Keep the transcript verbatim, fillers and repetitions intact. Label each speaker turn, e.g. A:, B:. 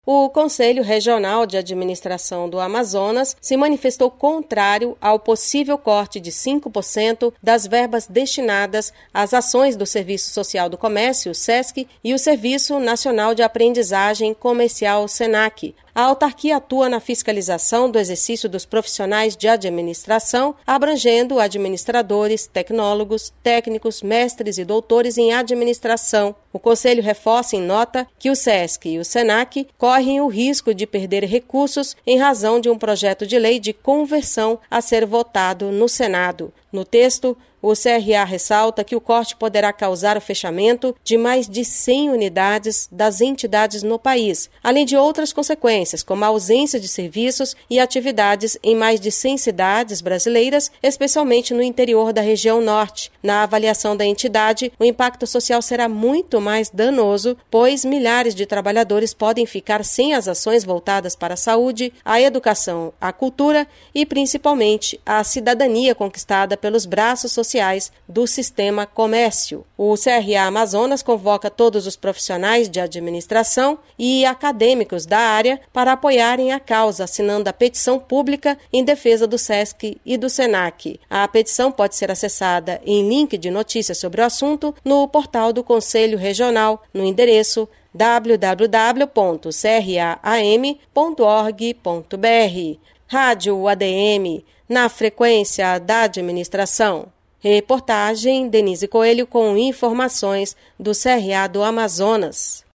A: o Conselho Regional de Administração do Amazonas se manifestou contrário ao possível corte de cinco por cento das verbas destinadas às ações do Serviço Social do Comércio, SESC, e o Serviço Nacional de Aprendizagem Comercial, SENAC. A autarquia atua na fiscalização do exercício dos profissionais de administração, abrangendo administradores, tecnólogos, técnicos, mestres e doutores em administração. O Conselho reforça em nota que o SESC e o SENAC correm o risco de perder recursos em razão de um projeto de lei de conversão a ser votado no Senado. No texto, o C R A ressalta que o corte poderá causar o fechamento de mais de cem unidades das entidades no país, além de outras consequências, como a ausência de serviços e atividades em mais de cem cidades brasileiras, especialmente no interior da região norte. Na avaliação da entidade, o impacto social será muito mais danoso, pois milhares de trabalhadores podem ficar sem as ações voltadas para a saúde, a educação, a cultura e, principalmente, a cidadania conquistada pelos braços sociais sociais do sistema comércio. O C R A Amazonas convoca todos os profissionais de administração e acadêmicos da área para apoiarem a causa, assinando a petição pública em defesa do SESC e do SENAC. A petição pode ser acessada em link de notícias sobre o assunto no portal do Conselho Regional, no endereço w w w ponto c r a a m ponto org ponto b r. Rádio A D M, na frequência da administração. Reportagem Denise Coelho com informações do C R A do Amazonas.